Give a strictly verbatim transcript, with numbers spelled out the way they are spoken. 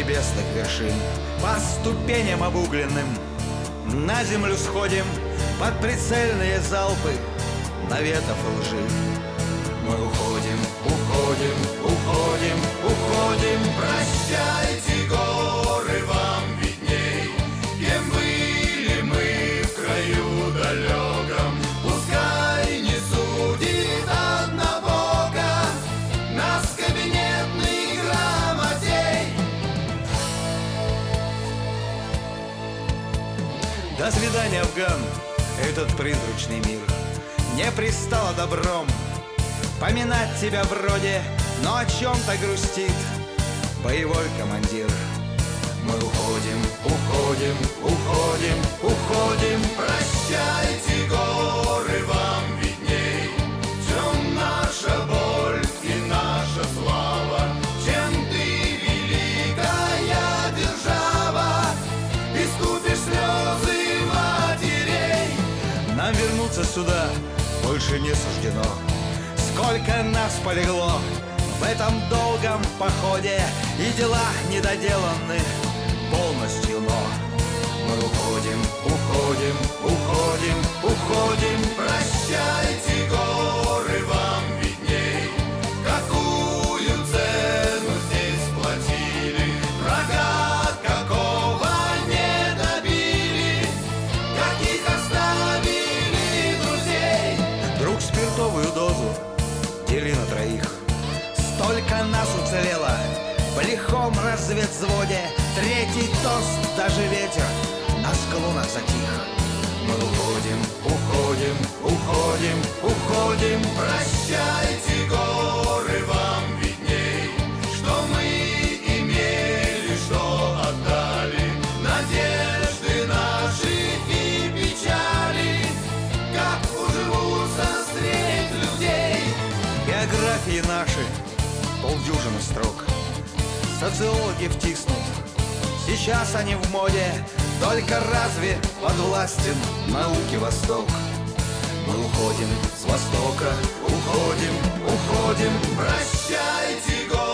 небесных вершин. По ступеням обугленным на землю сходим под прицельные залпы наветов и лжи. Мы уходим, уходим, уходим, уходим. Прощайте, горы, вам видней, кем были мы в краю далеком. Пускай не судит однобоко нас кабинетный грамотей. До свидания, Афган, этот призрачный мир не пристало добром поминать тебя вроде, но о чем-то грустит боевой командир. Мы уходим, уходим, уходим, уходим. Прощайте, горы, вам видней, в чем наша боль и наша слава, чем ты, великая держава, искупишь слезы матерей. Нам вернуться сюда больше не суждено. Сколько нас полегло в этом долгом походе, и дела недоделаны полностью, но мы уходим, уходим, уходим, уходим. Прощайте, горы, вам видней, какую цену здесь платили, врага какого не добили, каких оставили друзей. Друг, спиртовую дозу дели на троих. Столько нас уцелело в лихом разведвзводе. Третий тост, даже ветер на склонах затих. Мы уходим, уходим, уходим, уходим. Прощайте, горы, вам видней, что мы имели, что отдали, надежды наши и печали, как уживутся средь людей. Биографии наши полдюжины строк социологи втиснут, сейчас они в моде. Только разве подвластен науке Восток? Мы уходим с Востока, уходим, уходим. Прощайте, горы.